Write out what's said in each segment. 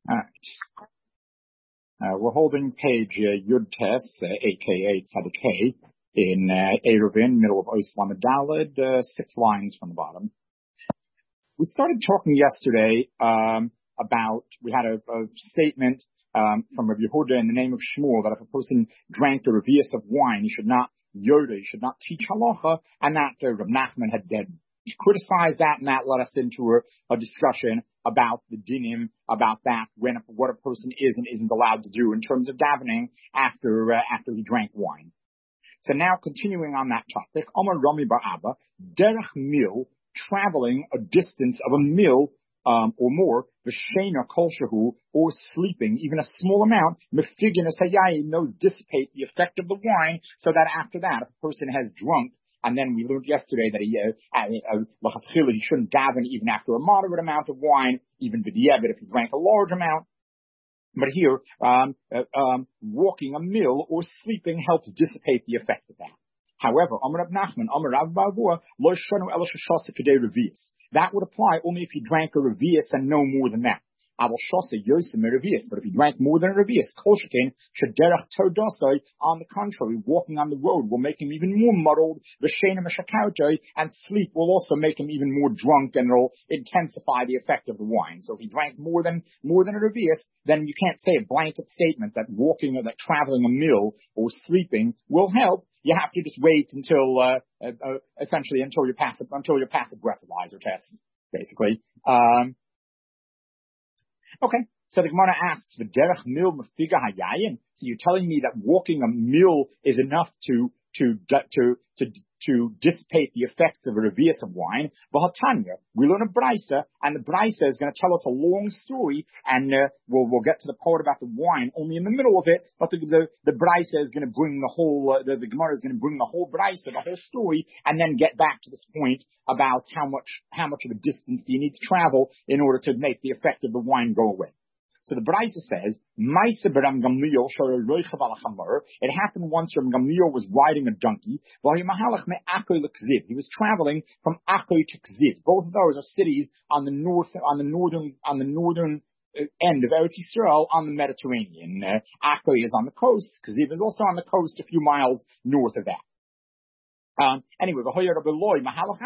All right. We're holding page Yud Tes, aka Tzaddik in Eruvin, middle of Oislam Daled, 6 lines from the bottom. We started talking yesterday about, we had a statement from Rabbi Yehuda in the name of Shmuel that if a person drank the revius of wine, he should not yoda, he should not teach halacha, and that Rabbi Nachman had criticized that, and that led us into a discussion about the dinim, about that, what a person is and isn't allowed to do in terms of davening after he drank wine. So now continuing on that topic, Amar Rami Bar Abba, derech mil, traveling a distance of a mil or more, v'sheina kol shehu, or sleeping, even a small amount, mefigin es hayayin, those dissipate the effect of the wine, so that after that, if a person has drunk, and then we learned yesterday that he shouldn't daven even after a moderate amount of wine, even b'diavad if he drank a large amount. But here, walking a mil or sleeping helps dissipate the effect of that. However, Amar Rab Nachman, Amar Rav Barvua, lo shanu ela sheshasa kedei revius. That would apply only if he drank a revius and no more than that. Aval shasa yosem revius. But if he drank more than a revius, kol shekein shederach todosai. On the contrary, walking on the road will make him even more muddled. V'sheina meshakautai, and sleep will also make him even more drunk, and it'll intensify the effect of the wine. So if he drank more than a revius, then you can't say a blanket statement that walking or that traveling a mil or sleeping will help. You have to just wait until essentially until you pass a breathalyzer test, basically. Okay, so the Gemara asks, "V'derech mil mefiga hayayin." So you're telling me that walking a mil is enough to dissipate the effects of a revius of wine? V'hatanya, we learn a brisa, and the brisa is going to tell us a long story, and we'll get to the part about the wine only in the middle of it. But the brisa is going to bring the whole the Gemara is going to bring the whole brisa, the whole story, and then get back to this point about how much of a distance do you need to travel in order to make the effect of the wine go away. So the Brisa says, it happened once when Gamliel was riding a donkey. He was traveling from Akkoy to Kziv. Both of those are cities on the northern end of Eretz Yisrael on the Mediterranean. Akkoy is on the coast. Kziv is also on the coast, a few miles north of that. Anyway, Rabbi Loi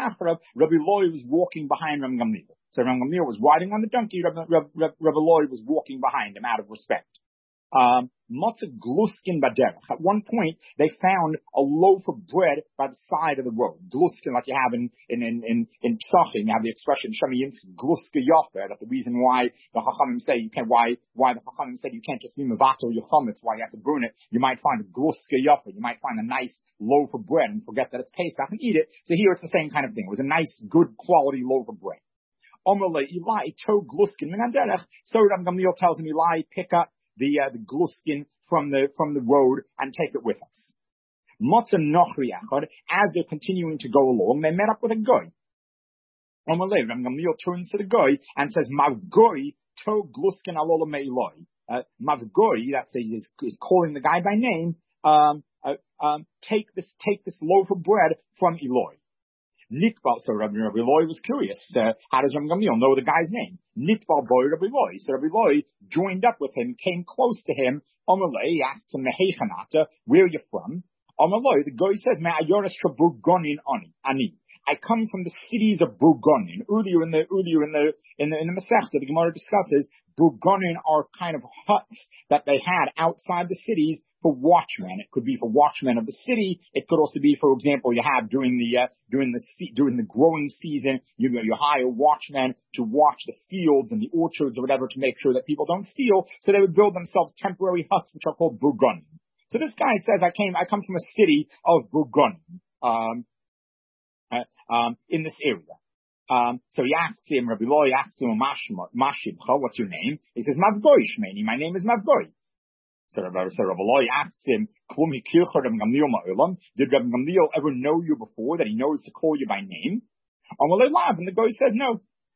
was walking behind Ram Gamliel. So Ram Gamliel was riding on the donkey. Rabbi Loi was walking behind him out of respect. Matzah gluskin baderech. At one point, they found a loaf of bread by the side of the road. Gluskin, like you have in Psachim, you have the expression Shemiyinsk gluska yofer. That the reason why the Chachamim say you can't, why the Chachamim said you can't just be mevatel your chametz, why you have to burn it. You might find a gluska yofer. You might find a nice loaf of bread and forget that it's Pesach and eat it. So here it's the same kind of thing. It was a nice, good quality loaf of bread. Omerle Eli to gluskin minaderech. So Ram Gamliel tells him, Eli, pick up the gluskin from the road and take it with us. Motzah nochri echad, as they're continuing to go along, they met up with a guy. Omerle, Ram Gamliel turns to the guy and says, Mavgoi to gluskin alola me'iloi. Mavgoi, that says is calling the guy by name. Take this loaf of bread from Eloi. Nitbal, so Rabbi Loi was curious. How does Rabbi Gamliel know the guy's name? Nitbal boy Rabbi Loi. So Rabbi Loi joined up with him, came close to him. Amalei asked him, Mehechanata, where are you from? Amalei, the guy says, Me'ayoras Burgonin ani. I come from the cities of Burgonin. Earlier in the Masechta, the Gemara discusses Burgonin are kind of huts that they had outside the cities for watchmen. It could be for watchmen of the city. It could also be, for example, you have during the growing season, you hire watchmen to watch the fields and the orchards or whatever to make sure that people don't steal. So they would build themselves temporary huts, which are called Burgonin. So this guy says, I come from a city of Burgonin, in this area. So he asks him, Rabbi Loi asks him, Mashibcha, what's your name? He says, Mavgoi Shmeni, my name is Mavgoi. So Rabbi Loi asks him, did Rabbi Gamliel ever know you before, that he knows to call you by name? And the guy says no.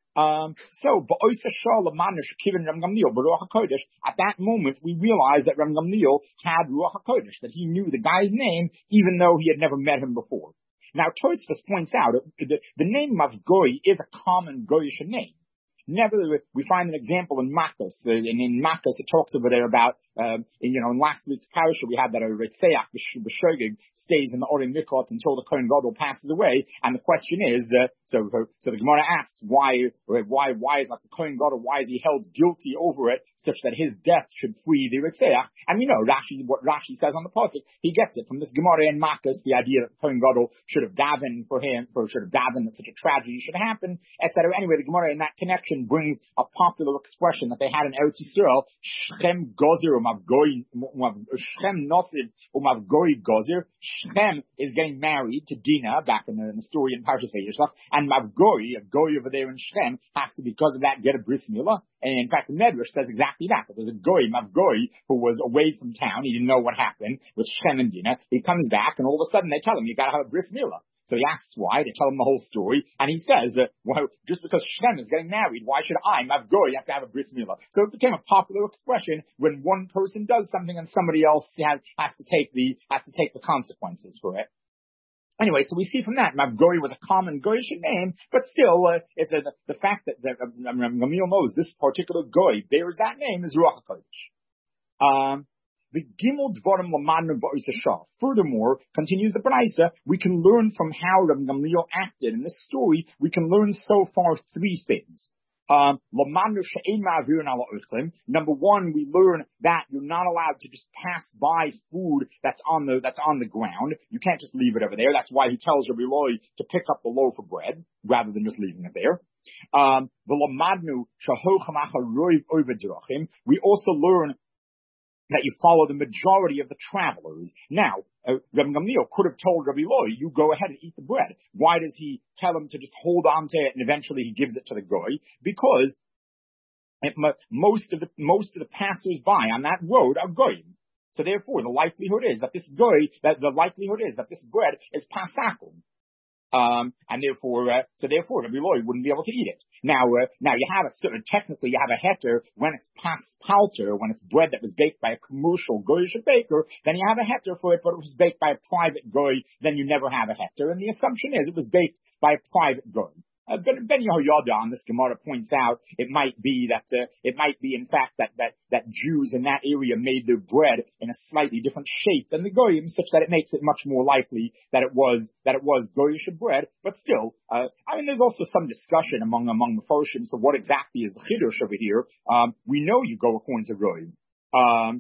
At that moment, we realized that Rabbi Gamliel had Ruach HaKodesh, that he knew the guy's name, even though he had never met him before. Now, Tosfos points out the name Mavgoi is a common Goyish name. Nevertheless, we find an example in Makos. In Makos, it talks over there about, in last week's parasha, we had that a Ritzeach, B'Shogeg, stays in the Orim Mikot until the Kohen Gadol passes away. And the question is, so the Gemara asks, why is like the Kohen Gadol, why is he held guilty over it, such that his death should free the Ritzeach? And we know what Rashi says on the pasuk. He gets it from this Gemara in Makos, the idea that the Kohen Gadol should have davened that such a tragedy should happen, etc. Anyway, the Gemara in that connection brings a popular expression that they had in Eretz Yisrael, Shchem Gozer Shchem Nosib Umavgoi Gozer. Shchem is getting married to Dinah, back in the story in Parshas Vayishlach, and Mavgoi, a goy over there in Shchem, has to, because of that, get a bris milah. And in fact, the Medrash says exactly that. There was a goy, Mavgoi, who was away from town. He didn't know what happened with Shchem and Dinah. He comes back, and all of a sudden they tell him, you gotta have a bris milah. So he asks why, they tell him the whole story, and he says, well, just because Shem is getting married, why should I, Mavgoi, have to have a bris milah? So it became a popular expression when one person does something and somebody else has to take the consequences for it. Anyway, so we see from that, Mavgoi was a common Goyish name, but still, it's the fact that Gamliel knows this particular Goy bears that name is Ruach HaKodesh. The Gimel Dvarim Lamadnu Ba'is Hashah. Furthermore, continues the Braisa, we can learn from how Rabbi Gamliel acted in this story. We can learn so far three things. Number one, we learn that you're not allowed to just pass by food that's on the ground. You can't just leave it over there. That's why he tells Rabbi Eloi to pick up the loaf of bread rather than just leaving it there. We also learn that you follow the majority of the travelers. Now, Rabbi Gamliel could have told Rabbi Eloi, you go ahead and eat the bread. Why does he tell him to just hold on to it and eventually he gives it to the goy? Because most of the passers-by on that road are goyim. So therefore, the likelihood is that this bread is pasakum. And therefore, Rabbi Eloi wouldn't be able to eat it. Now you have technically you have a heter when it's pas palter, when it's bread that was baked by a commercial goyish baker, then you have a heter for it, but it was baked by a private goy, then you never have a heter. And the assumption is it was baked by a private goy. Ben Yehoyada on this Gemara points out it might be in fact that Jews in that area made their bread in a slightly different shape than the goyim, such that it makes it much more likely that it was goyish bread. But still, there's also some discussion among the Mefarshim. So what exactly is the chiddush over here? We know you go according to goyim.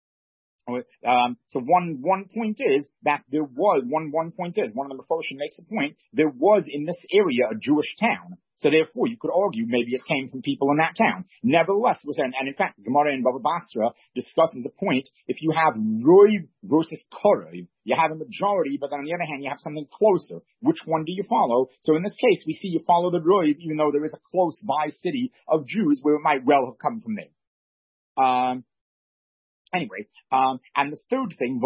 So one point is that one of the Mefarshim makes a point, there was in this area a Jewish town. So therefore you could argue maybe it came from people in that town. Nevertheless, and in fact, Gemara in Baba Basra discusses a point, if you have Roiv versus Korev, you have a majority, but then on the other hand, you have something closer. Which one do you follow? So in this case, we see you follow the Roiv, even though there is a close by city of Jews where it might well have come from there. Anyway, and the third thing,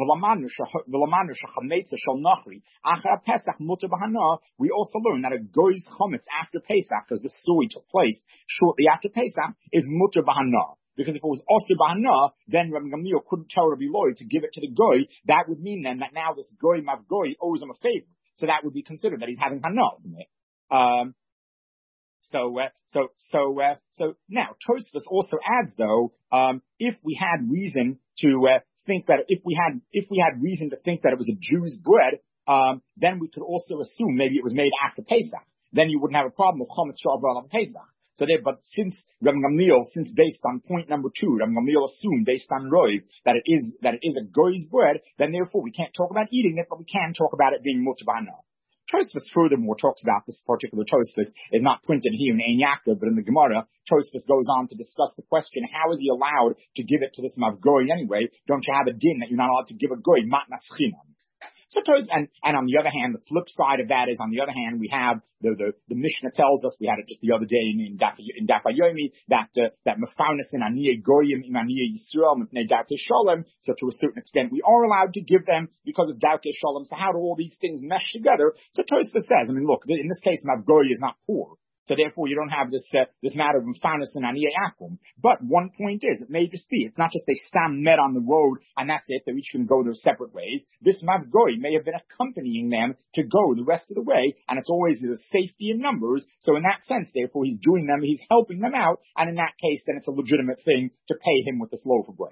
we also learn that a goy's chametz after Pesach, because the story took place shortly after Pesach, is mutter b'hana. Because if it was osir b'hana, then Rabbi Gamliel couldn't tell Rabbi Eloi to give it to the goy. That would mean then that now this goy mavgoy owes him a favor. So that would be considered that he's having hana from it. So now Tosfos also adds though, if we had reason to think that if we had reason to think that it was a Jew's bread, then we could also assume maybe it was made after Pesach. Then you wouldn't have a problem with chametz sha'avar on Pesach. So there, but since Rabbi Gamliel, based on point number 2, Rabbi Gamliel assumed based on Roiv that it is a goy's bread, then therefore we can't talk about eating it, but we can talk about it being mutter b'hana. Tosfos furthermore talks about this particular Tosfos is not printed here in Ein Yaakov, but in the Gemara, Tosfos goes on to discuss the question, how is he allowed to give it to this Mavgoy anyway? Don't you have a din that you're not allowed to give a goy matnas chinam? So and on the other hand, the flip side of that is, on the other hand, we have the Mishnah tells us, we had it just the other day in Daf Yomi, that mefarnes in aniyei goyim in aniyei Yisrael mipnei darkei shalom. So to a certain extent, we are allowed to give them because of darkei shalom. So how do all these things mesh together? So Tosfos says, look, in this case, Mavgoy is not poor. So therefore, you don't have this matter of Mfanis and Aniyah Akum. But one point is, it may just be, it's not just they stand met on the road and that's it, they're each going to go their separate ways. This Mazgoi may have been accompanying them to go the rest of the way, and it's always the safety in numbers. So in that sense, therefore, he's helping them out, and in that case, then it's a legitimate thing to pay him with this loaf of bread.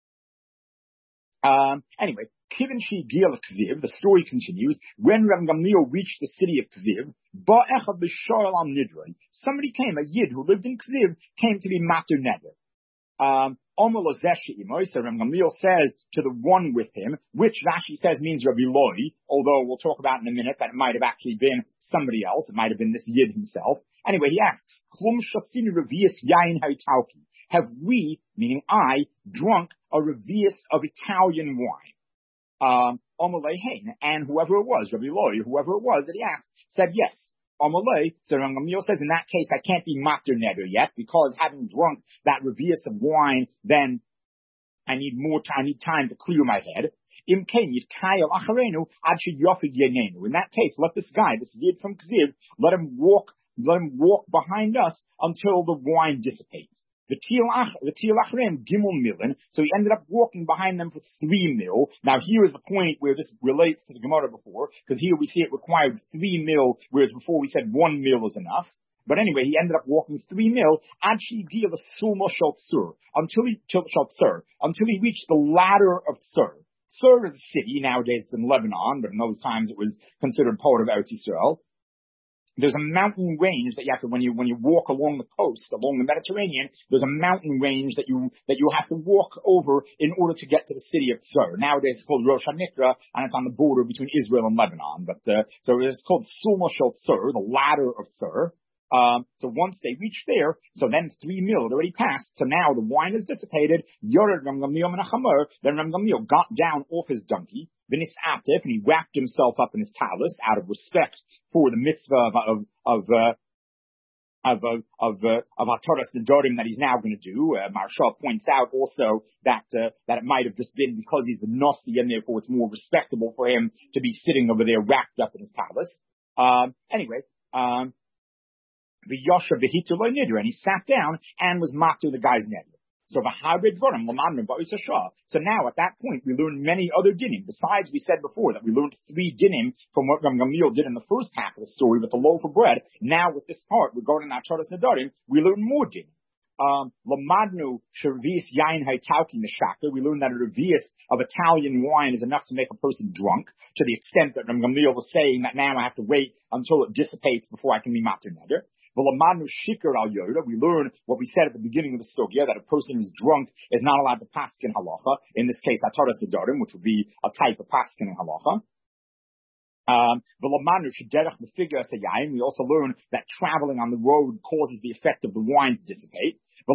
Anyway, Kivin Shi Gil Kziv, the story continues. When Rav Gamliel reached the city of Kziv, somebody came, a Yid who lived in Kziv, came to be Matur Neder. So Rav Gamliel says to the one with him, which Rashi says means Rabbi Loi, although we'll talk about in a minute that it might have actually been somebody else, it might have been this Yid himself. Anyway, he asks, have we, meaning I, drunk a revius of Italian wine? And whoever it was, Rabbi Loi, whoever it was that he asked, said yes. Amalei, so Rav Gamliel says, in that case, I can't be Matur Neder yet, because having drunk that revius of wine, then I need more time, I need time to clear my head. In that case, let this guy, this Yid from Kziv, let him walk behind us until the wine dissipates. The Til Achrem Gimel Milin, so he ended up walking behind them for 3 mil. Now here is the point where this relates to the Gemara before, because here we see it required 3 mil, whereas before we said 1 mil is enough. But anyway, he ended up walking 3 mil, until he reached the ladder of Tsur. Tsur is a city, nowadays it's in Lebanon, but in those times it was considered part of Eretz Yisrael. There's a mountain range that you have to, when you walk along the coast, along the Mediterranean, there's a mountain range that you have to walk over in order to get to the city of Tsur. Nowadays it's called Rosh HaNikra, and it's on the border between Israel and Lebanon. But, so it's called Sulma Shel Tsur, the ladder of Tsur. So once they reached there, so then 3 mil had already passed. So now the wine is dissipated. Yored Rav Gamliel min haChamor. Then Rav Gamliel got down off his donkey, V'nis Atif, and he wrapped himself up in his talus out of respect for the mitzvah of Hataras Nedarim that he's now going to do. Maharsha points out also that it might have just been because he's the Nasi, and therefore it's more respectable for him to be sitting over there wrapped up in his talus. Anyway. The Yosha V'hitu Lo Nidr, and he sat down and was Matur the guy's neder. So So now at that point we learned many other dinim. Besides, we said before that we learned 3 dinim from what Rav Gamliel did in the first half of the story with the loaf of bread. Now with this part regarding Hataras Nedarim, we learn more dinim. Lamadnu Shervius Yain Haitauki Neshaka. We learned that a revius of Italian wine is enough to make a person drunk, to the extent that Rav Gamliel was saying that now I have to wait until it dissipates before I can be Matur Neder. We learn what we said at the beginning of the sugya, that a person who's drunk is not allowed to paskin halacha. In this case, Hataras Nedarim, which would be a type of paskin halacha. We also learn that traveling on the road causes the effect of the wine to dissipate. We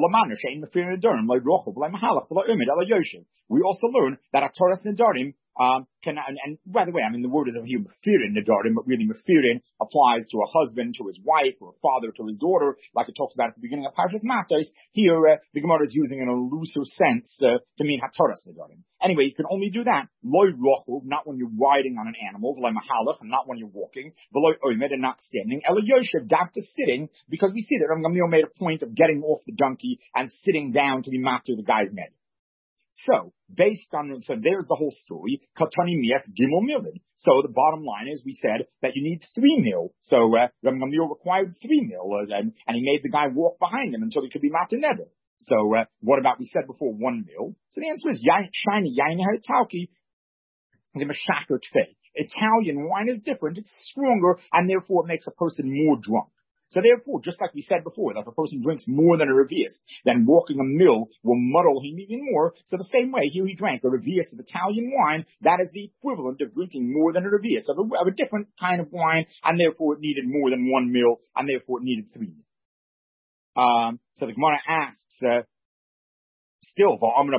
also learn that Hataras Nedarim and by the way, I mean, the word is here mefirin nedarim, but really mefirin applies to a husband, to his wife, or a father to his daughter, like it talks about at the beginning of Parshas Matos. Here, the Gemara is using in a looser sense to mean Hataras Nedarim. Anyway, you can only do that loy rochuv, not when you're riding on an animal, v'loy mahalach, and not when you're walking, v'loy oimed, and not standing, ela yoshev, dafka sitting, because we see that Rav Gamliel made a point of getting off the donkey and sitting down to be matur the guy's neder. So, there's the whole story. Katani Mies Gimel Milin. So the bottom line is, we said that you need 3 mil. So, Rav Gamliel required 3 mil, and he made the guy walk behind him until he could be Matur Neder. So, what about, we said before, 1 mil? So the answer is, shiny, yain haritauki, the mashakar tfei. Italian wine is different, it's stronger, and therefore it makes a person more drunk. So therefore, just like we said before, that if a person drinks more than a revius, then walking a mil will muddle him even more. So the same way, here he drank a revius of Italian wine, that is the equivalent of drinking more than a revius of a different kind of wine, and therefore it needed more than 1 mil, and therefore it needed 3 mil. So the Gemara asks, still,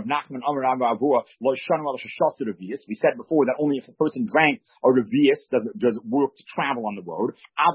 we said before that only if a person drank a revius does it work to travel on the road.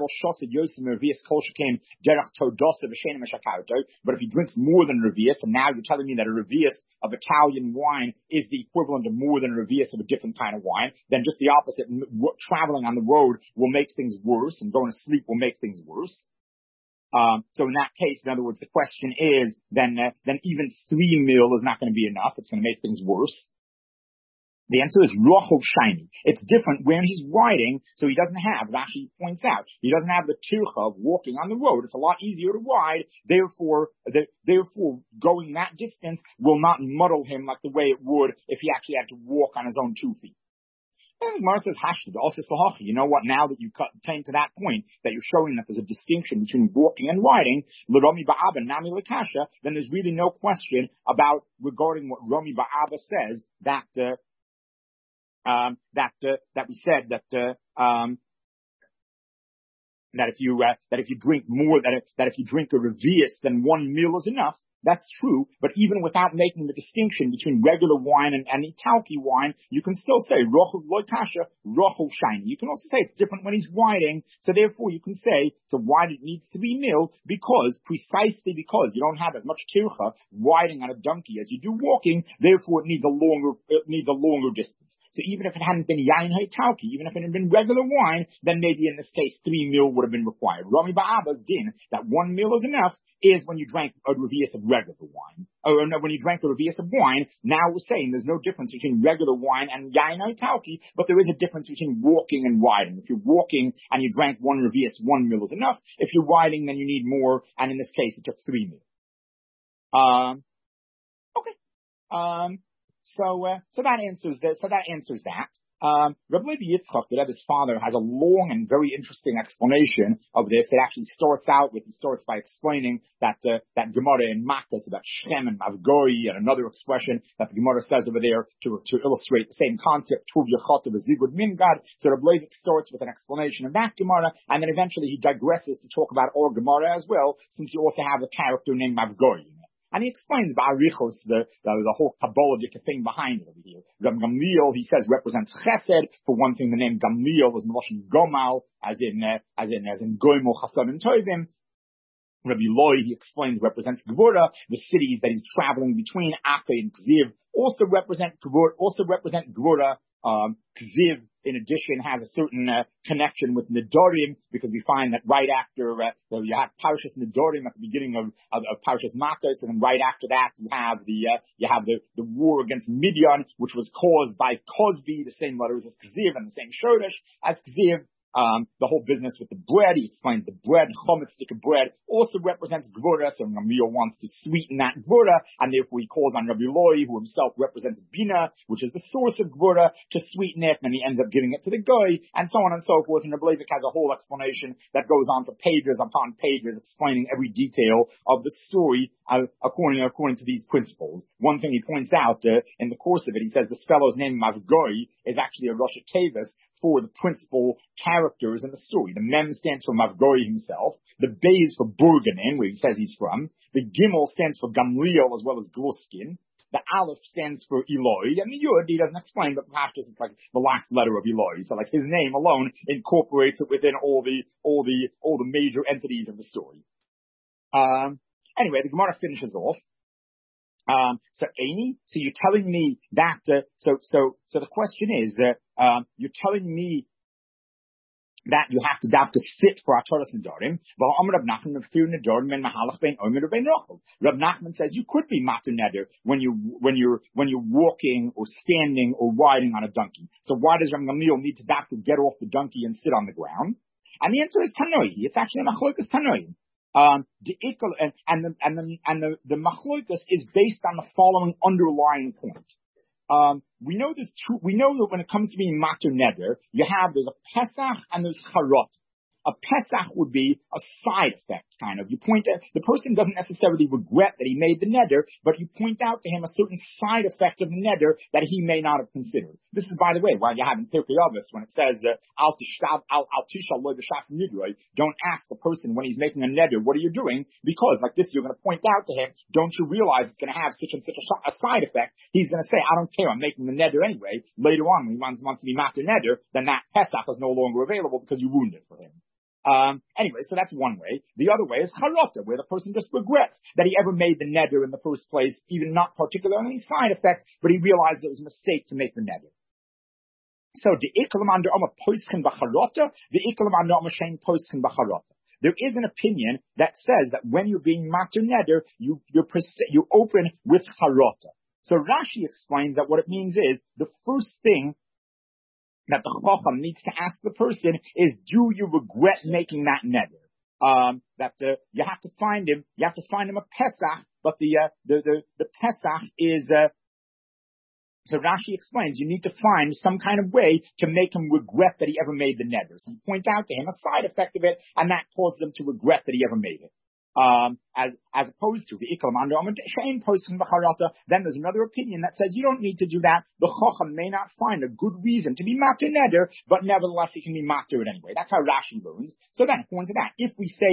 But if he drinks more than a revius, and now you're telling me that a revius of Italian wine is the equivalent of more than a revius of a different kind of wine, then just the opposite. Traveling on the road will make things worse, and going to sleep will make things worse. So in that case, in other words, the question is, then even 3 mil is not going to be enough. It's going to make things worse. The answer is rochov shiny. It's different when he's riding, so he doesn't have, Rashi points out, he doesn't have the tircha of walking on the road. It's a lot easier to ride, therefore going that distance will not muddle him like the way it would if he actually had to walk on his own 2 feet. And Gemara says, you know what, now that you came to that point, that you're showing that there's a distinction between walking and riding, l'Rami Ba'aba, Nami L'Kasha, then there's really no question about regarding what Rami Ba'aba says, that we said that if you drink more, that if you drink a revius, then 1 meal is enough. That's true, but even without making the distinction between regular wine and italki wine, you can still say rochel loy kasha, rochel shiny. You can also say it's different when he's riding, so therefore you can say, so why did it need 3 mil? Precisely because you don't have as much tircha riding on a donkey as you do walking, therefore it needs a longer distance. So even if it hadn't been yain ha'talki, even if it had been regular wine, then maybe in this case 3 mil would have been required. Rami Ba'aba's din, that 1 mil is enough, is when you drank a revius of regular wine. Or no, when you drank a revius of wine, now we're saying there's no difference between regular wine and yain ha'talki, but there is a difference between walking and riding. If you're walking and you drank 1 revius, 1 mil is enough. If you're riding, then you need more, and in this case it took 3 mil. Okay. So that answers that. Rabbi Levi Yitzchak, the Rebbe's father, has a long and very interesting explanation of this. It actually starts by explaining that Gemara in Makkas about Shem and Mavgoi, and another expression that the Gemara says over there to illustrate the same concept, Tuv Yechot of a Zigud Mingad. So Rabbi Levi starts with an explanation of that Gemara, and then eventually he digresses to talk about our Gemara as well, since you also have a character named Mavgoi. And he explains Ba'arichos, the whole Kabbalistic thing behind it over here. Gamliel, he says, represents Chesed. For one thing, the name Gamliel was Meloshin Gomal, as in Goimel Chasad and Tovim. Rabbi Loi, he explains, represents Gvura. The cities that he's traveling between, Akkay and Kziv, also represent Gvura. Kziv, in addition, has a certain connection with Nedorim, because we find that right after you have Parashas Nedorim at the beginning of Parashas Matos, and then right after that you have the war against Midian, which was caused by Kozbi, the same letters as Kziv and the same Shoresh as Kziv. The whole business with the bread, he explains the bread, chometz stick of bread, also represents Gvura, so Gamliel wants to sweeten that Gvura, and therefore he calls on Rabbi Loi, who himself represents Bina, which is the source of Gvura, to sweeten it, and then he ends up giving it to the Goy, and so on and so forth. And Rabbi Levi has a whole explanation that goes on for pages upon pages, explaining every detail of the story according to these principles. One thing he points out in the course of it, he says this fellow's name Mavgoi is actually a Rosh Tevis for the principal characters in the story. The Mem stands for Mavgoi himself. The Bay is for Burganin, where he says he's from. The Gimel stands for Gamliel as well as Gluskin. The Aleph stands for Eloi. And the Yud, he doesn't explain, but perhaps it's like the last letter of Eloi. So like his name alone incorporates it within all the major entities of the story. Anyway, the Gemara finishes off. So you're telling me that, so the question is that, you're telling me that you have to sit for Ataras Nedarim. Rab Nachman says you could be Matur Neder when you're walking or standing or riding on a donkey. So why does Rab Gamliel need to get off the donkey and sit on the ground? And the answer is Tanoi. It's actually a Machlokas Tanoi. The machlokas is based on the following underlying point. We know that when it comes to being matur neder, there's a Pesach and there's Charot. A Pesach would be a side effect, kind of. You point at, the person doesn't necessarily regret that he made the neder, but you point out to him a certain side effect of the neder that he may not have considered. This is, by the way, why you have in Pirkei Avos, when it says, al tishal lo b'shas nidroi, don't ask a person when he's making a neder, what are you doing? Because, like this, you're going to point out to him, don't you realize it's going to have such and such a side effect? He's going to say, I don't care, I'm making the neder anyway. Later on, when he wants to be matur neder, then that Pesach is no longer available because you ruined it for him. Anyway, so that's one way. The other way is charota, where the person just regrets that he ever made the neder in the first place, even not particularly any side effect, but he realized it was a mistake to make the neder. So, the ikalam under oma poiskin b'charota, the ikalam under oma shein poiskin b'charota. There is an opinion that says that when you're being matir neder, you open with charata. So Rashi explains that what it means is the first thing that the chacham needs to ask the person is, do you regret making that neder? You have to find him a Pesach, but the Pesach is, so Rashi explains, you need to find some kind of way to make him regret that he ever made the neder. So you point out to him a side effect of it, and that causes him to regret that he ever made it. As opposed to the Iklam under Shane posting Bacharata, then there's another opinion that says you don't need to do that. The Chacham may not find a good reason to be matir neder, but nevertheless he can be matir it anyway. That's how Rashi learns. So then, according to that, if we say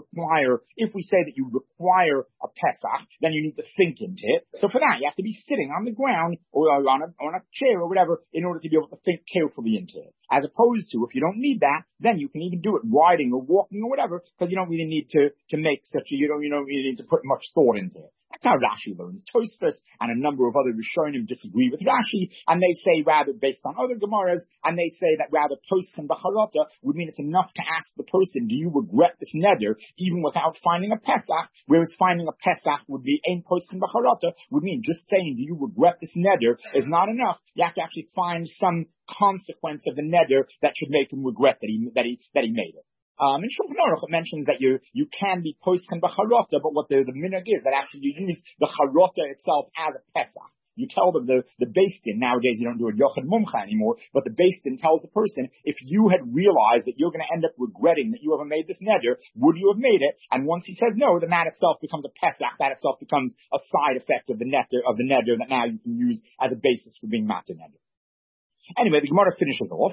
that you require a Pesach, then you need to think into it. So for that, you have to be sitting on the ground or on a chair or whatever in order to be able to think carefully into it. As opposed to, if you don't need that, then you can even do it riding or walking or whatever, because you don't really need to make you don't really need to put much thought into it. That's how Rashi learns. Tosfos and a number of other Rishonim disagree with Rashi, and they say rather, based on other Gemaras, and they say that rather post and Bacharata would mean it's enough to ask the person, do you regret this neder, even without finding a Pesach, whereas finding a Pesach would be ein post and Bacharata, would mean just saying, do you regret this neder is not enough. You have to actually find some consequence of the neder that should make him regret that he made it. In Shulchan Aruch it mentions that you can be posken b'charota, but what the minhag is that actually you use the charota itself as a Pesach. You tell them the Beis Din, nowadays you don't do it Yochad Mumcha anymore, but the Beis Din tells the person, if you had realized that you're going to end up regretting that you ever made this neder, would you have made it? And once he says no, then that itself becomes a Pesach, that itself becomes a side effect of the neder that now you can use as a basis for being matir neder. Anyway, the Gemara finishes off.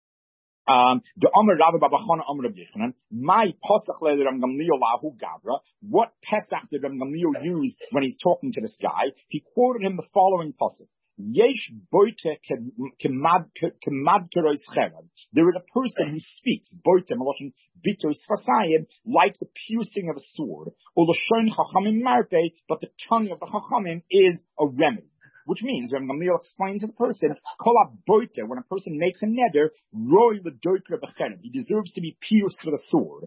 The Amar Rabbi Babachana Amar Rabbi Yochanan, my Pesach le Ram Gamliel lahu Gavra. What Pesach did Ram Gamliel use when he's talking to this guy? He quoted him the following pasuk: Yesh boite kemad kerois cherav. There is a person who speaks boite maloshin bitos fasayim like the piercing of a sword. Ulashon chachamim marpe, but the tongue of the chachamim is a remedy. Which means, when Gamliel explains to the person, when a person makes a neder, he deserves to be pierced with a sword.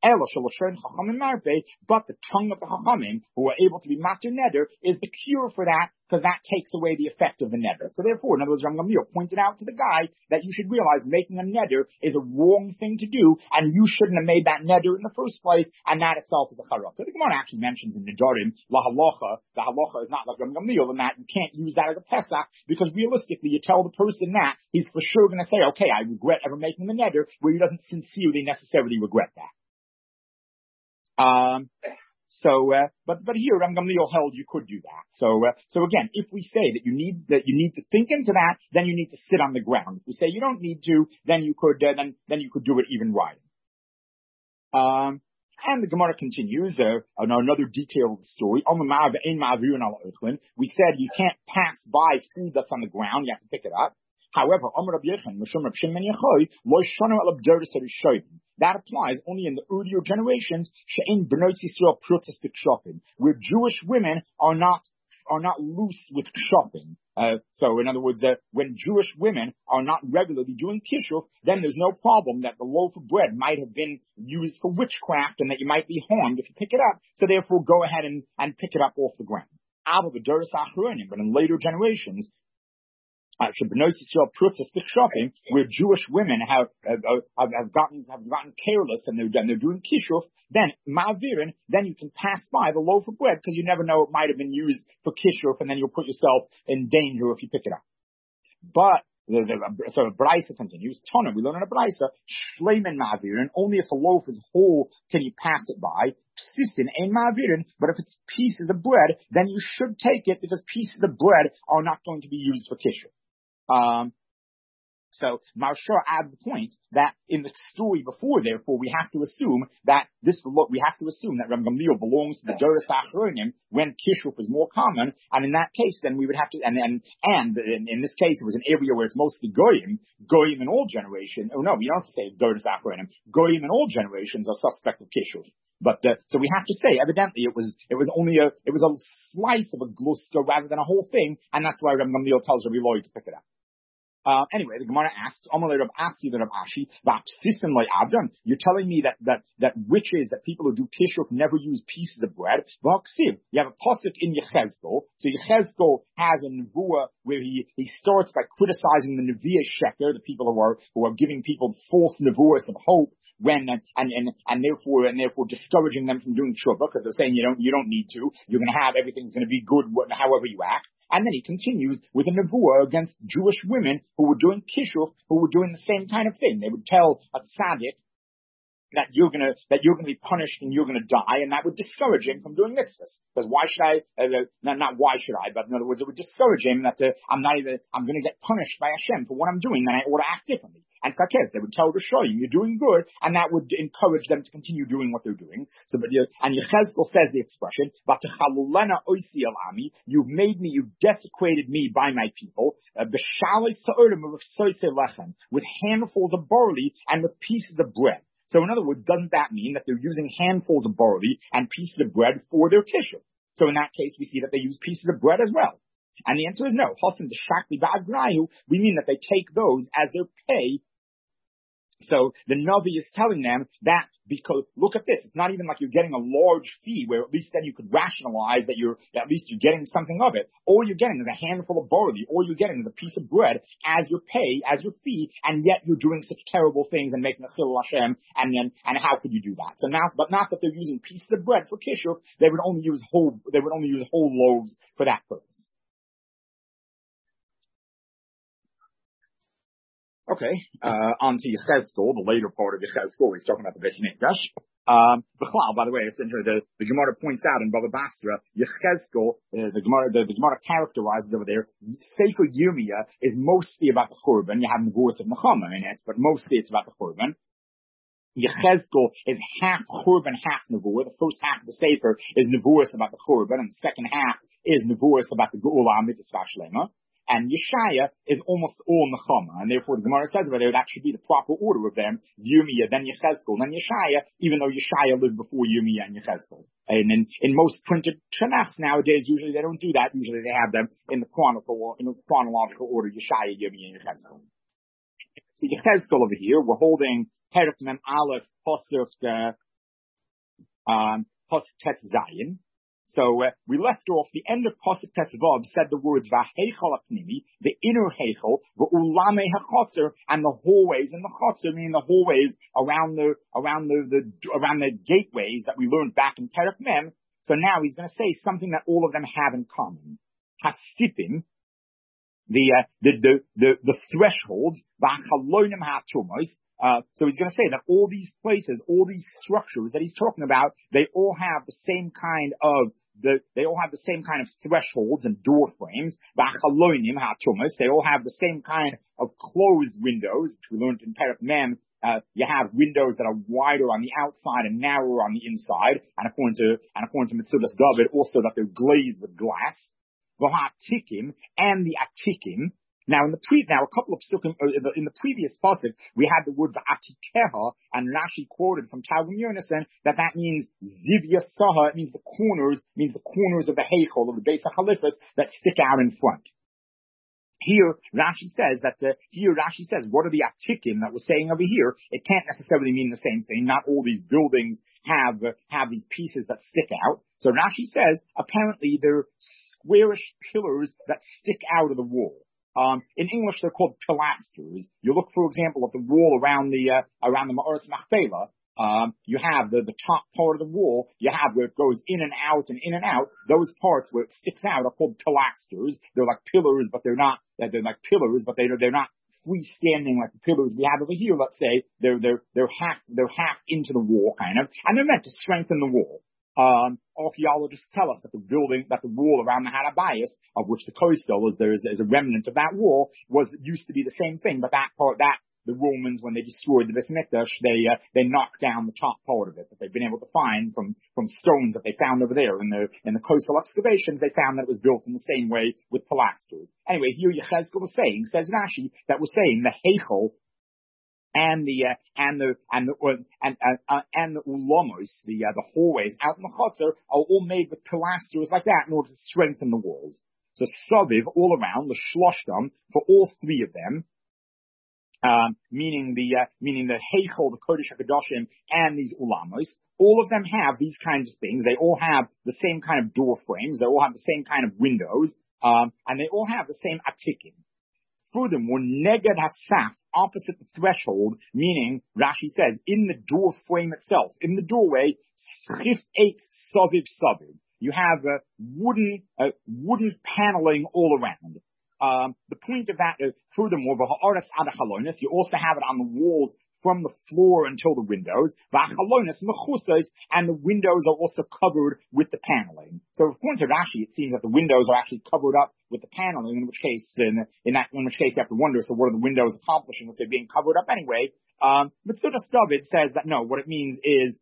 But the tongue of the Chachamim, who are able to be matir neder, is the cure for that, because that takes away the effect of the neder. So therefore, in other words, Ram Gamliel pointed out to the guy that you should realize making a neder is a wrong thing to do, and you shouldn't have made that neder in the first place, and that itself is a charot. So the Gemara actually mentions in Nedarim, la halacha, the halacha is not like Ram Gamliel, and that you can't use that as a Pesach, because realistically, you tell the person that, he's for sure going to say, okay, I regret ever making the neder, where he doesn't sincerely necessarily regret that. But here Ram Gamliel held you could do that. So again, if we say that you need to think into that, then you need to sit on the ground. If we say you don't need to, then you could do it even riding. And the Gemara continues, another detail of the story. We said you can't pass by food that's on the ground, you have to pick it up. However, that applies only in the earlier generations, where Jewish women are not loose with shopping. So in other words, when Jewish women are not regularly doing kishuf, then there's no problem that the loaf of bread might have been used for witchcraft and that you might be harmed if you pick it up. So therefore, go ahead and pick it up off the ground. But in later generations, shopping, where Jewish women have gotten careless and they're doing kishuf, then ma'avirin, then you can pass by the loaf of bread because you never know, it might have been used for kishuf, and then you'll put yourself in danger if you pick it up. But so the Braisa continues. Tana, we learn in a Braisa, shleimen ma'avirin, only if a loaf is whole can you pass it by. Psisin and ma'avirin, but if it's pieces of bread, then you should take it because pieces of bread are not going to be used for kishuf. So Marsha adds the point that in the story before, therefore, we have to assume that Ram Gamliel belongs to the Doros Achronim when kishuf is more common, and in that case, then we would have to, and in this case, it was an area where it's mostly goyim in all generations. Oh no, we don't have to say Doros Achronim. Goyim in all generations are suspect of kishuf. But so we have to say, evidently, it was a slice of a gluska rather than a whole thing, and that's why Ram Gamliel tells Rabbi Lloyd to pick it up. Anyway, the Gemara asks, you're telling me that witches, that people who do kishuf never use pieces of bread. You have a pasuk in Yechezkel. So Yechezkel has a nevuah where he starts by criticizing the neviah sheker, the people who are giving people false nevuahs of hope, and therefore discouraging them from doing tshuva, because they're saying you don't need to. You're going to have, everything's going to be good however you act. And then he continues with a nevuah against Jewish women who were doing kishuf, who were doing the same kind of thing. They would tell a tzaddik that you're gonna be punished and you're gonna die, and that would discourage him from doing mitzvahs. Because why should I? Not why should I, but in other words, it would discourage him that I'm gonna get punished by Hashem for what I'm doing, then I ought to act differently. And sakez, they would tell Rishoyim, you're doing good, and that would encourage them to continue doing what they're doing. So, and Yechezkel says the expression, you've made me, you've desecrated me by my people, with handfuls of barley and with pieces of bread. So in other words, doesn't that mean that they're using handfuls of barley and pieces of bread for their kishuf? So in that case, we see that they use pieces of bread as well. And the answer is no. We mean that they take those as their pay. So the Navi is telling them that, because look at this, it's not even like you're getting a large fee where at least then you could rationalize that at least you're getting something of it. All you're getting is a handful of barley. All you're getting is a piece of bread as your pay, as your fee, and yet you're doing such terrible things and making a chilul Hashem, and how could you do that? So now, but not that they're using pieces of bread for kishuf, they would only use whole loaves for that purpose. Okay, on to Yechezkel, the later part of Yechezkel. He's talking about the Beis Mikdash. By the way, it's interesting. The Gemara points out in Baba Basra, Yechezkel, the Gemara characterizes over there, Sefer Yirmiyah is mostly about the Churban. You have the voice of Nechama in it, but mostly it's about the Churban. Yechezkel is half Churban, half Nevuah. The first half of the Sefer is Nevuah about the Churban, and the second half is Nevuah about the Geula Mitzvah Shlema. And Yeshaya is almost all Nechama, and therefore the Gemara says over there that should be the proper order of them: Yirmiyah, then Yechezkel, then Yeshaya. Even though Yeshaya lived before Yirmiyah and Yechezkel, and in most printed Tanachs nowadays, usually they don't do that. Usually they have them in the chronological order: Yeshaya, Yirmiyah, and Yechezkel. So Yechezkel over here, we're holding Perek Mem Aleph Pasuk Tes Zayin. So we left off, the end of Pasuk Tes Vav said the words V'heichal Apnimi, the inner heichal, V'ulame hachotzer, and the hallways, and the chotzer meaning the hallways around the gateways that we learned back in Perek Mem. So now he's going to say something that all of them have in common. Hasipim, the thresholds, V'achalonim ha'tumos. So he's going to say that all these places, all these structures that he's talking about, they all have the same kind of thresholds and door frames. They all have the same kind of closed windows, which we learned in Perek Mem. You have windows that are wider on the outside and narrower on the inside, and according to Metzudas David, also that they're glazed with glass. V'ha'atikim, and the atikim. Now, a couple of psukim, in the previous pasuk, we had the word v'atikeha, and Rashi quoted from Targum Yonasan that means zivya saha, it means the corners of the heichol, of the Beis HaChalifos that stick out in front. Here, Rashi says, what are the atikim that we're saying over here? It can't necessarily mean the same thing. Not all these buildings have these pieces that stick out. So Rashi says, apparently they're squarish pillars that stick out of the wall. In English, they're called pilasters. You look, for example, at the wall around the Ma'aras Machpelah. You have the top part of the wall. You have where it goes in and out and in and out. Those parts where it sticks out are called pilasters. They're like pillars, but they're not freestanding like the pillars we have over here. Let's say they're half into the wall, kind of, and they're meant to strengthen the wall. Archaeologists tell us that the wall around the Harabayas, of which the Koisel is a remnant of that wall, used to be the same thing, but the Romans, when they destroyed the Beis Mikdash, they knocked down the top part of it that they've been able to find from stones that they found over there in the coastal excavations. They found that it was built in the same way with pilasters. Anyway, here Yechezkel is saying, says Rashi, that we're saying the heichal and the ulamos, the hallways out in the chotzer, are all made with pilasters like that in order to strengthen the walls. So Saviv, all around, the Shloshtam, for all three of them, meaning the Heichel, the Kodesh HaKadoshim, and these Ulamos, all of them have these kinds of things. They all have the same kind of door frames. They all have the same kind of windows, and they all have the same atikim. Furthermore, Neged Hasaf, opposite the threshold, meaning, Rashi says, in the door frame itself, in the doorway, Schif 8 Saviv Saviv. You have wooden paneling all around. The point of that is, furthermore, you also have it on the walls from the floor until the windows, and the windows are also covered with the paneling. So according to Rashi, it seems that the windows are actually covered up with the paneling, in which case you have to wonder, so what are the windows accomplishing if they're being covered up anyway? Metzudas David says that no, what it means is,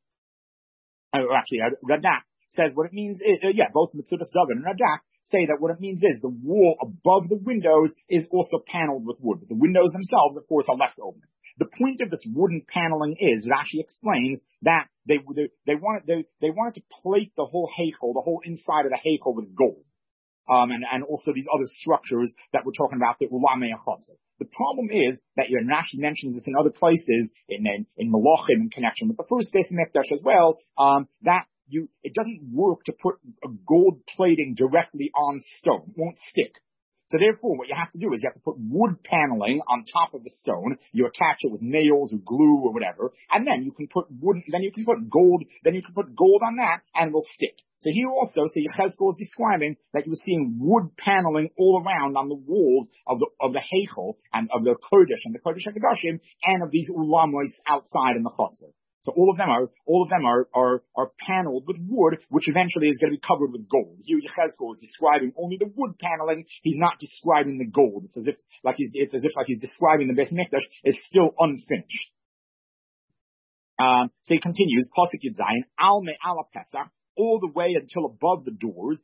Radak says what it means is, both Metzudas David and Radak say that what it means is the wall above the windows is also paneled with wood. But the windows themselves, of course, are left open. The point of this wooden paneling is, Rashi explains, that they wanted to plate the whole heichel, the whole inside of the heichel with gold. And also these other structures that we're talking about that Ulamei HaChotzer. The problem is that, and Rashi mentions this in other places, in Malachim in connection with the first Beis Mikdash as well, that it doesn't work to put a gold plating directly on stone. It won't stick. So therefore, what you have to do is you have to put wood paneling on top of the stone. You attach it with nails or glue or whatever, and then you can put gold on that, and it will stick. So here also, Yechezkel is describing that you were seeing wood paneling all around on the walls of the Heichel and of the Kodesh and the Kodesh HaKadoshim and of these ulamos outside in the Chotzer. So all of them are paneled with wood, which eventually is going to be covered with gold. Here Yechezkel is describing only the wood paneling. He's not describing the gold. It's as if he's describing the Beis Mikdash is still unfinished. So he continues, Pasuk Yud Zayin, Al Me'ala Pesach, all the way until above the doors,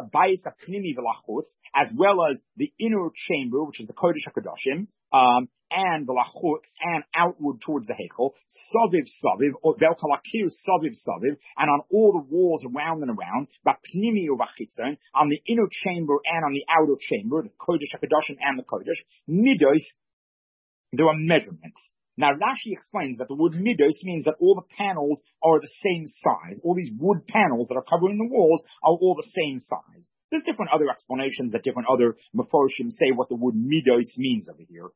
as well as the inner chamber, which is the Kodesh HaKadoshim, and the lachutz, and outward towards the heichel, saviv saviv, or velkalakir saviv saviv, and on all the walls around and around, bapnimi uvachitzon, on the inner chamber and on the outer chamber, the Kodesh HaKadoshim and the Kodesh, midos, there are measurements. Now Rashi explains that the word midos means that all the panels are the same size. All these wood panels that are covering the walls are all the same size. There's different other explanations that different other Mefarshim say what the word midos means over here.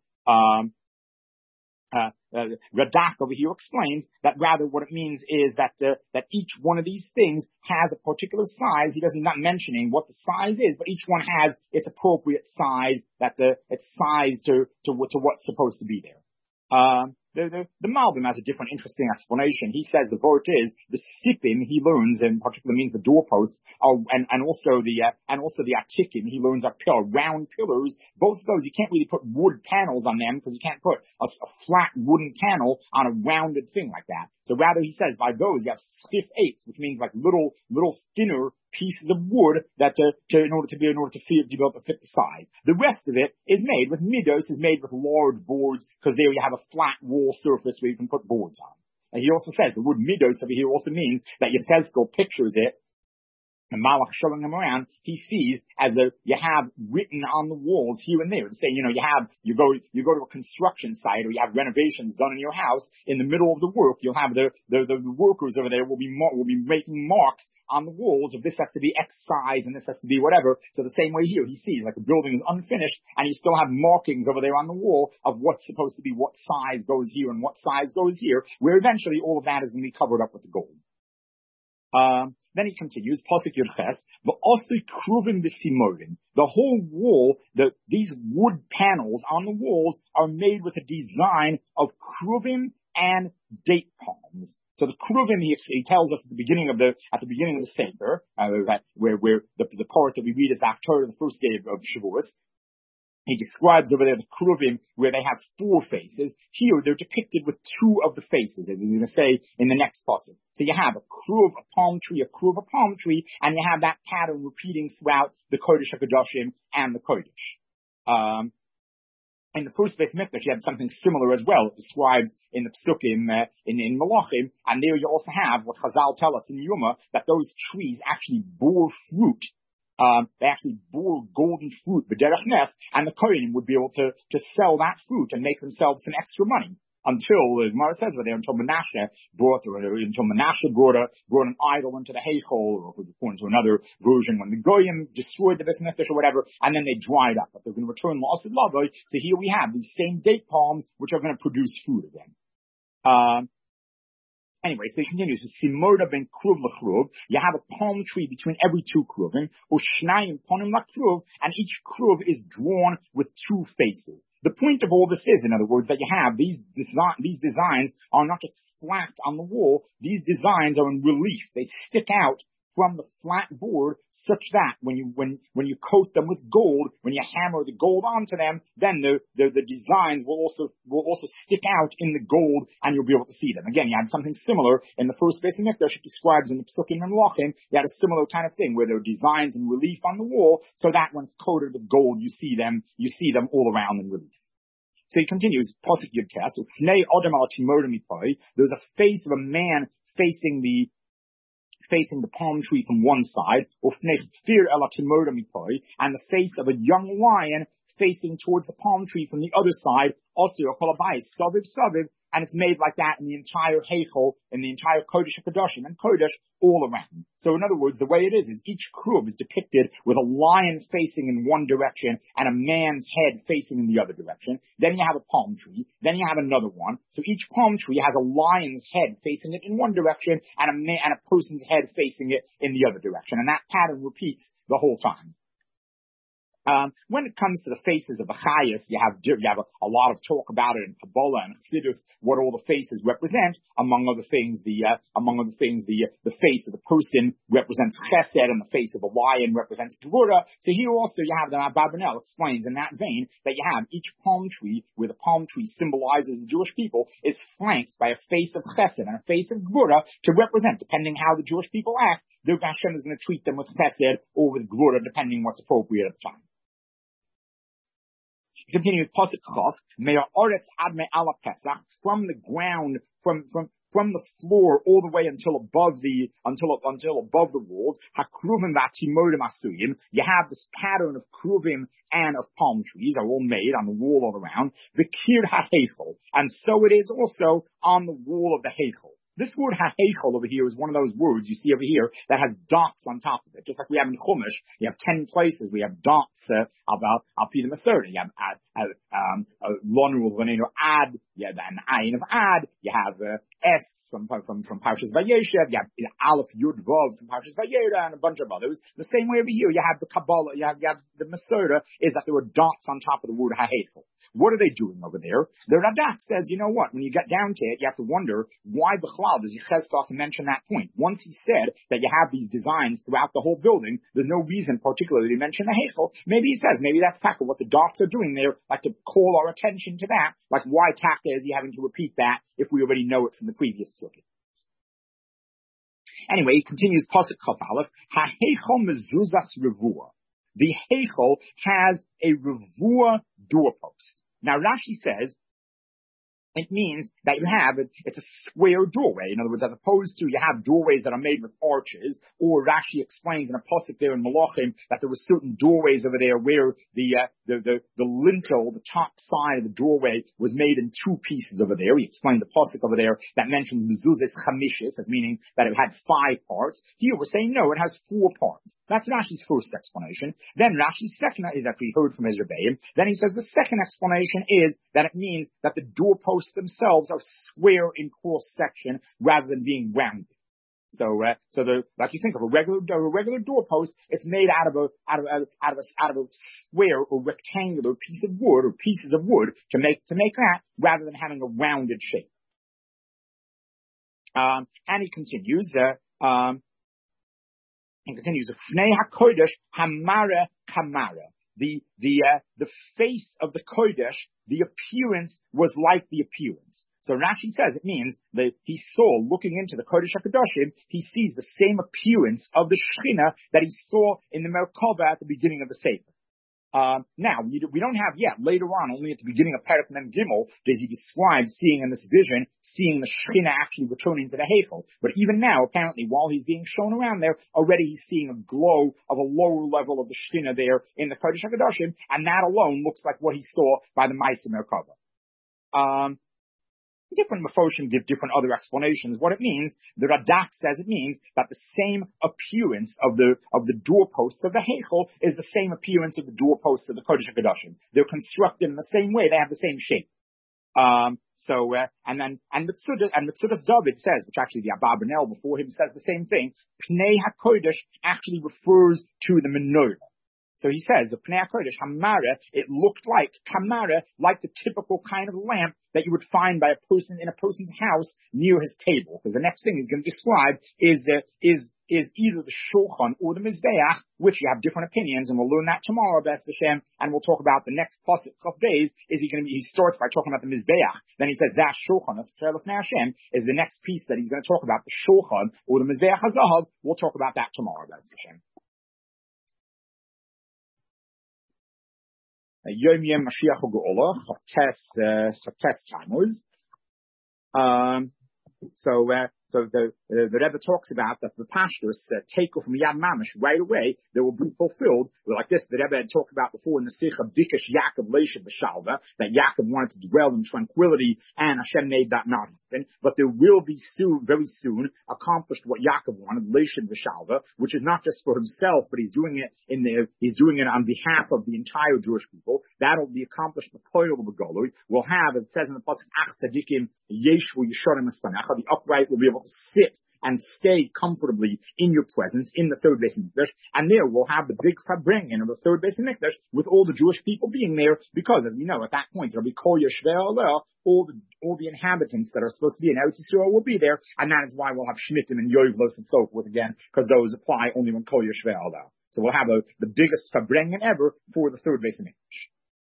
Radak over here explains that rather what it means is that each one of these things has a particular size. He doesn't not mentioning what the size is, but each one has its appropriate size, it's sized to what's supposed to be there. The Malbim has a different interesting explanation. He says the vort is the sipim he learns, and particularly means the doorposts, and also the atikim he learns are round pillars. Both of those you can't really put wood panels on them because you can't put a flat wooden panel on a rounded thing like that. So rather he says by those you have schif eights, which means like little thinner pieces of wood that in order to be able to fit the size. The rest of it is made with midos, is made with large boards, because there you have a flat wall surface where you can put boards on. And he also says the word midos over here also means that Yechezkel pictures it, and Malach showing him around, he sees as you have written on the walls here and there, and saying, you go to a construction site or you have renovations done in your house. In the middle of the work, you'll have the workers over there will be making marks on the walls of this has to be X size and this has to be whatever. So the same way here, he sees like the building is unfinished and you still have markings over there on the wall of what's supposed to be what size goes here and what size goes here, where eventually all of that is going to be covered up with the gold. Then he continues, Pasuk Yud Ches, but also kruvim b'simorim. The whole wall, these wood panels on the walls are made with a design of kruvim and date palms. So the kruvim, he tells us at the beginning of the Sefer, that where the part that we read is after the first day of Shavuos. He describes over there the kruvim where they have four faces. Here they're depicted with two of the faces, as he's going to say in the next passage. So you have a kruv, a palm tree, a kruv, a palm tree, and you have that pattern repeating throughout the Kodesh HaKadoshim and the Kodesh. In the first Beis Mikdash, you had something similar as well. It describes in the Psukim, in Malachim, and there you also have what Chazal tell us in Yuma, that those trees actually bore fruit They actually bore golden fruit, b'derech nes, and the Kohanim would be able to sell that fruit and make themselves some extra money. Until, the Gemara says over there, until Menashe brought an idol into the Heichol, or according to another version, when the Goyim destroyed the Beis Hamikdash or whatever, and then they dried up. But they're going to return La'asid Lavoi. So here we have these same date palms, which are going to produce fruit again. Anyway, so he continues. Simorda ben kruv l'chruv. You have a palm tree between every two kruvim, or shnayim ponim l'kruv, and each kruv is drawn with two faces. The point of all this is, in other words, that you have these designs are not just flat on the wall. These designs are in relief. They stick out from the flat board, such that when you coat them with gold, when you hammer the gold onto them, then the designs will also stick out in the gold, and you'll be able to see them. Again, you had something similar in the first Beis Hamikdash. It describes in the Psukim and Melachim. You had a similar kind of thing where there are designs in relief on the wall, so that when it's coated with gold, you see them all around in relief. So he continues, Pasuk Yud Tes, there's a face of a man facing the palm tree from one side, and the face of a young lion facing towards the palm tree from the other side, and it's made like that in the entire Heichel, in the entire Kodesh HaKadoshim, and Kodesh all around. So in other words, the way it is each kruv is depicted with a lion facing in one direction and a man's head facing in the other direction. Then you have a palm tree. Then you have another one. So each palm tree has a lion's head facing it in one direction and a person's head facing it in the other direction. And that pattern repeats the whole time. When it comes to the faces of the Chayas, you have a lot of talk about it in Kabbalah and Chassidus, what all the faces represent. Among other things, the face of the person represents Chesed, and the face of a lion represents Gevura. So here also you have the Abarbanel explains in that vein that you have each palm tree, where the palm tree symbolizes the Jewish people, is flanked by a face of Chesed and a face of Gevura to represent, depending how the Jewish people act, the Hashem is going to treat them with Chesed or with Gevura, depending what's appropriate at the time. Continue with Pasuk Chaf, Me'ar Oretz ad me'ala Pesach, from the ground, from the floor all the way until above the walls. Hakruvim v'atimorim asuyim. You have this pattern of kruvim and of palm trees are all made on the wall all around. V'kir ha'heichel, and so it is also on the wall of the heichel. This word ha'heichel over here is one of those words you see over here that has dots on top of it. Just like we have in Chumash, you have 10 places we have dots about Alpi the Masorah. You have Lonu V'nenu Ad, you have an Ayin of Ad, you have S from Parshas Vayeshev, you have Aleph Yud Vav from Parshas Vayera, and a bunch of others. The same way over here, you have the Kabbalah, you have the Masorah, is that there were dots on top of the word ha'heichel. What are they doing over there? The Radak says, you know what, when you get down to it, you have to wonder, why B'chlal does Yechezkel mention that point? Once he said that you have these designs throughout the whole building, there's no reason particularly to mention the Heichel. Maybe he says, maybe that's Taka, what the dots are doing there, like to call our attention to that, like why Taka is he having to repeat that if we already know it from the previous psukim. Anyway, he continues, Pasuk Chaf Aleph, HaHeichel mezuzas revua. The Heichel has a revua doorpost. Now Rashi says, it means that it's a square doorway. In other words, as opposed to you have doorways that are made with arches, or Rashi explains in a pasuk there in Malachim that there were certain doorways over there where the lintel, the top side of the doorway was made in two pieces over there. He explained the pasuk over there that mentions mezuzas chamishis, as meaning that it had 5 parts. Here we're saying no, it has 4 parts. That's Rashi's first explanation. Then Rashi's second is that we heard from Ezra Beim. Then he says the second explanation is that it means that the doorposts themselves are square in cross section rather than being rounded. So like you think of a regular doorpost, it's made out of a square or rectangular piece of wood or pieces of wood to make that rather than having a rounded shape. And he continues. Fnei HaKodesh Hamara Kamara. The face of the Kodesh, the appearance was like the appearance. So Rashi says it means that he saw, looking into the Kodesh HaKadoshim, he sees the same appearance of the Shechina that he saw in the Merkava at the beginning of the Sefer. Now, we don't have yet, later on, only at the beginning of Perek Mem Gimel, does he describe seeing in this vision, seeing the Shekhinah actually returning to the Heichel. But even now, apparently, while he's being shown around there, already he's seeing a glow of a lower level of the Shekhinah there in the Kodesh HaKadoshim, and that alone looks like what he saw by the Ma'aseh Merkava. Different Mefoshim give different other explanations. What it means, the Radak says it means that the same appearance of the doorposts of the Heichel is the same appearance of the doorposts of the Kodesh HaKadoshim. They're constructed in the same way. They have the same shape. And Metzudas David says, which actually the Abba Bernel before him says the same thing, Pnei HaKodesh actually refers to the menorah. So he says, the Pnei HaKodesh, Hamara, it looked like Kamara, like the typical kind of lamp that you would find by a person in a person's house near his table. Because the next thing he's going to describe is either the Shulchan or the Mizbeach, which you have different opinions, and we'll learn that tomorrow, B'ez Hashem, and we'll talk about the next pasuk of days. He starts by talking about the Mizbeach, then he says, that Shulchan of Lefnei Hashem is the next piece that he's going to talk about, the Shulchan or the Mizbeach HaZahav. We'll talk about that tomorrow, B'ez Hashem. Yom Yom Mashiach HaGeolah, Chates Tammuz. So the Rebbe talks about that the pastors take off from Yad Mamish right away. They will be fulfilled. Like this, the Rebbe had talked about before in the Sikh of Bikesh Yaakov Leisha B'Shalva, that Yaakov wanted to dwell in tranquility, and Hashem made that not happen. But there will be very soon, accomplished what Yaakov wanted, Leisha B'Shalva, which is not just for himself, but he's doing it on behalf of the entire Jewish people. That'll be accomplished before the Golui. We'll have, it says in the pasuk, Ach Tzadikim Yeshvu Yeshorim Espanecha, the upright will be able to sit and stay comfortably in your presence in the third Beis Mikdash, and there we'll have the big Farbrengen of the third Beis Mikdash with all the Jewish people being there, because as we know at that point it'll be Kol Yeshvei Aleh, all the inhabitants that are supposed to be in Eretz Yisrael will be there, and that is why we'll have Shmittim and Yoivlos and so forth again, because those apply only when Kol Yeshvei Aleh. So we'll have the biggest Farbrengen ever for the third Beis Mikdash.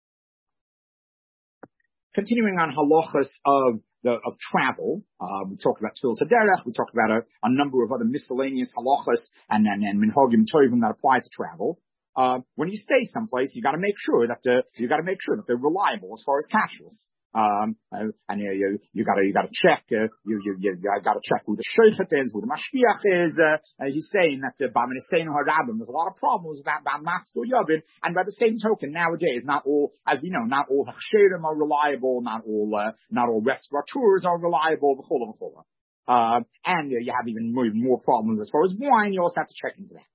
Continuing on halachas of travel, we talked about Tfilas Haderech, we talked about a number of other miscellaneous halachas and minhagim tovim that apply to travel. When you stay someplace, you got to make sure that they're reliable as far as kashrus. And you gotta check, you gotta check who the shochet is, who the mashgiach is. He's saying that b'Meneseinu Harabim, there's a lot of problems about Maskil Yavin, and by the same token, nowadays, not all, as we know, not all hachsherim are reliable, not all restaurateurs are reliable, and you have even more problems as far as wine. You also have to check into that.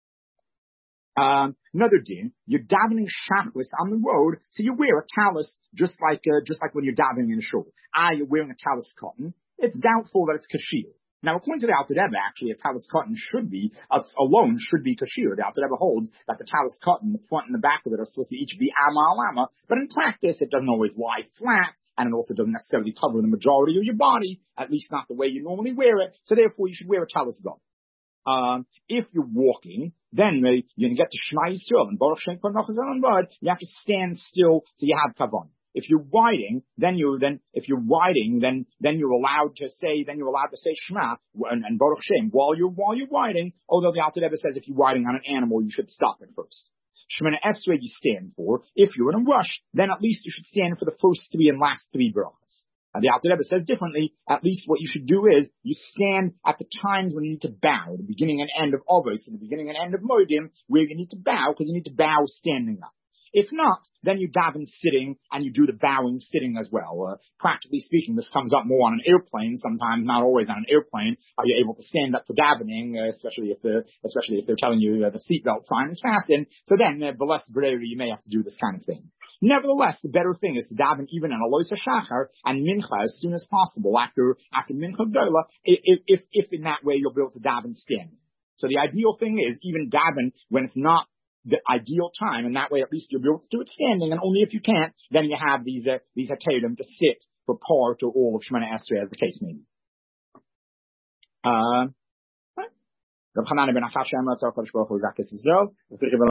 Another din, you're davening shachlis on the road, so you wear a talus just like when you're davening in a shul. You're wearing a talus cotton. It's doubtful that it's kashir. Now, according to the Alter Rebbe, actually, a talus cotton alone should be kashir. The Alter Rebbe holds that the talus cotton, the front and the back of it, are supposed to each be ama, but in practice, it doesn't always lie flat, and it also doesn't necessarily cover the majority of your body, at least not the way you normally wear it, so therefore you should wear a talus garment. If you're walking, then you're going to get to Shema Yisrael and Baruch Shem Kol Nachas and Bad. You have to stand still so you have kavan. If you're riding, then you're allowed to say Shema and Baruch Shem while you're riding. Although the Alter Rebbe says if you're riding on an animal, you should stop it first. Shemana Esrei you stand for. If you're in a rush, then at least you should stand for the first 3 and last 3 brachas. The Alter Rebbe says differently. At least what you should do is you stand at the times when you need to bow, the beginning and end of Avos and the beginning and end of Moedim, where you need to bow because you need to bow standing up. If not, then you daven sitting and you do the bowing sitting as well. Practically speaking, this comes up more on an airplane, sometimes not always on an airplane. Are you able to stand up for davening, especially if they're telling you the seatbelt sign is fastened? So then, b'les b'reiri, you may have to do this kind of thing. Nevertheless, the better thing is to daven even in Alois HaShachar and Mincha as soon as possible after Mincha Gdola, if in that way you'll be able to daven standing. So the ideal thing is even daven when it's not the ideal time, and that way at least you'll be able to do it standing, and only if you can't, then you have these Haterim to sit for part or all of Shemana Esrei as the case may be. Rav Chananya ben Achasham,